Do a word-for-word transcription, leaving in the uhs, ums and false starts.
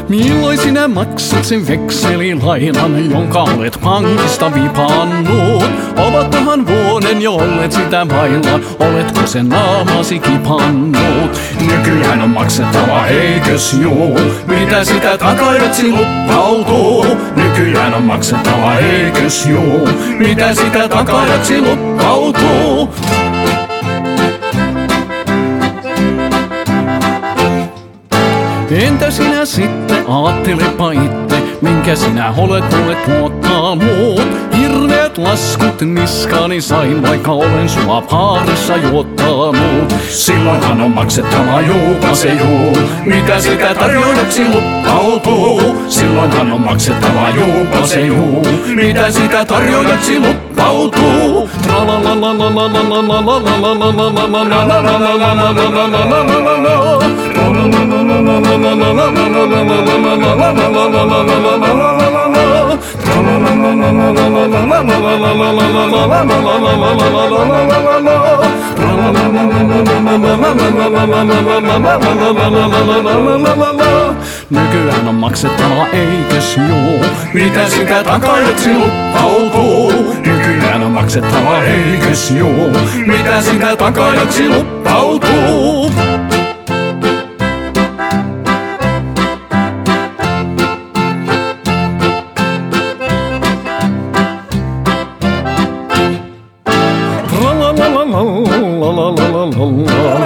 Milloin sinä maksat sen vekselilainan, jonka olet pankista vipannut? Ovatkohan vuoden jo olleet sitä vailla, oletko sen naamasi kipannut? Nykyään on maksettava, eikös juu? Mitä sitä takaisin luppautuu? Nykyään on maksettava, eikös juu? Mitä sitä takaisin luppautuu? Entä sinä sitten, aattelepa itse, minkä sinä olet mulle tuottanut? Hirveät laskut niskani sain, vaikka olen sua paarissa juottanut. Silloinhan on maksettava juupa se juu, mitä sitä tarjoiluksi luppautuu. Silloinhan on maksettava juupa se juu, mitä sitä tarjoiluksi luppautuu. Nykyään on maksettava, eikös juu? Mitä sitä takaisin luppautuu? Nykyään on maksettava, eikös juu? Mitä sitä takaisin luppautuu? La la la la la la la la la la.